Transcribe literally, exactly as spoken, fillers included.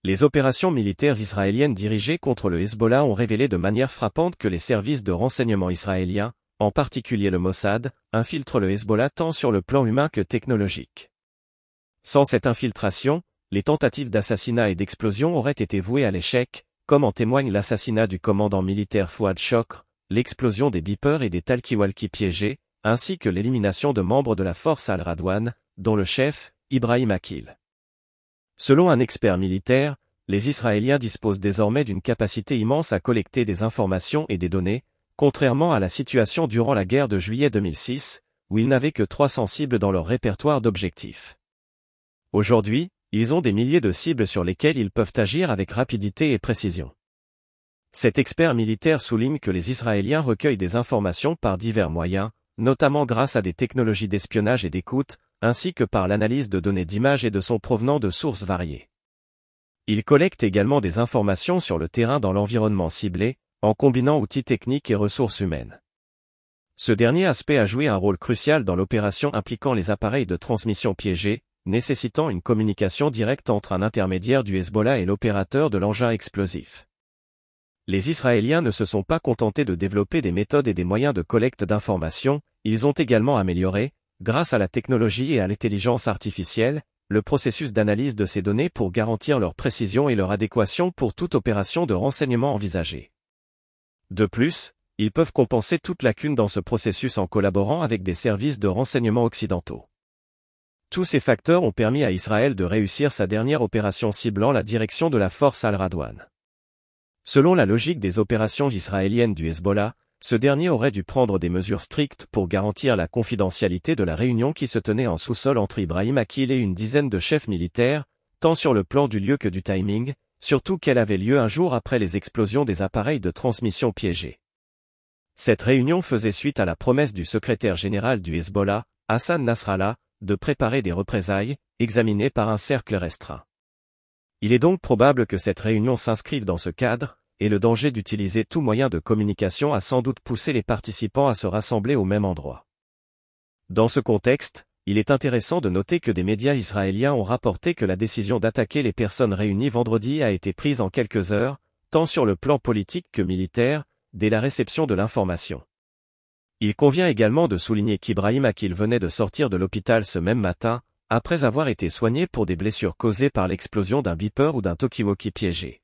Les opérations militaires israéliennes dirigées contre le Hezbollah ont révélé de manière frappante que les services de renseignement israéliens, en particulier le Mossad, infiltrent le Hezbollah tant sur le plan humain que technologique. Sans cette infiltration, les tentatives d'assassinat et d'explosion auraient été vouées à l'échec, comme en témoigne l'assassinat du commandant militaire Fouad Chokr, l'explosion des beepers et des talkie-walkie piégés, ainsi que l'élimination de membres de la force Al-Radwan, dont le chef, Ibrahim Akil. Selon un expert militaire, les Israéliens disposent désormais d'une capacité immense à collecter des informations et des données, contrairement à la situation durant la guerre de juillet deux mille six, où ils n'avaient que trois cents cibles dans leur répertoire d'objectifs. Aujourd'hui, ils ont des milliers de cibles sur lesquelles ils peuvent agir avec rapidité et précision. Cet expert militaire souligne que les Israéliens recueillent des informations par divers moyens, notamment grâce à des technologies d'espionnage et d'écoute, ainsi que par l'analyse de données d'images et de sons provenant de sources variées. Ils collectent également des informations sur le terrain dans l'environnement ciblé, en combinant outils techniques et ressources humaines. Ce dernier aspect a joué un rôle crucial dans l'opération impliquant les appareils de transmission piégés, nécessitant une communication directe entre un intermédiaire du Hezbollah et l'opérateur de l'engin explosif. Les Israéliens ne se sont pas contentés de développer des méthodes et des moyens de collecte d'informations, ils ont également amélioré, grâce à la technologie et à l'intelligence artificielle, le processus d'analyse de ces données pour garantir leur précision et leur adéquation pour toute opération de renseignement envisagée. De plus, ils peuvent compenser toute lacune dans ce processus en collaborant avec des services de renseignement occidentaux. Tous ces facteurs ont permis à Israël de réussir sa dernière opération ciblant la direction de la force Al-Radwan. Selon la logique des opérations israéliennes du Hezbollah, ce dernier aurait dû prendre des mesures strictes pour garantir la confidentialité de la réunion qui se tenait en sous-sol entre Ibrahim Akil et une dizaine de chefs militaires, tant sur le plan du lieu que du timing, surtout qu'elle avait lieu un jour après les explosions des appareils de transmission piégés. Cette réunion faisait suite à la promesse du secrétaire général du Hezbollah, Hassan Nasrallah, de préparer des représailles, examinées par un cercle restreint. Il est donc probable que cette réunion s'inscrive dans ce cadre, et le danger d'utiliser tout moyen de communication a sans doute poussé les participants à se rassembler au même endroit. Dans ce contexte, il est intéressant de noter que des médias israéliens ont rapporté que la décision d'attaquer les personnes réunies vendredi a été prise en quelques heures, tant sur le plan politique que militaire, dès la réception de l'information. Il convient également de souligner qu'Ibrahim Akil venait de sortir de l'hôpital ce même matin, après avoir été soigné pour des blessures causées par l'explosion d'un beeper ou d'un talkie-walkie piégé.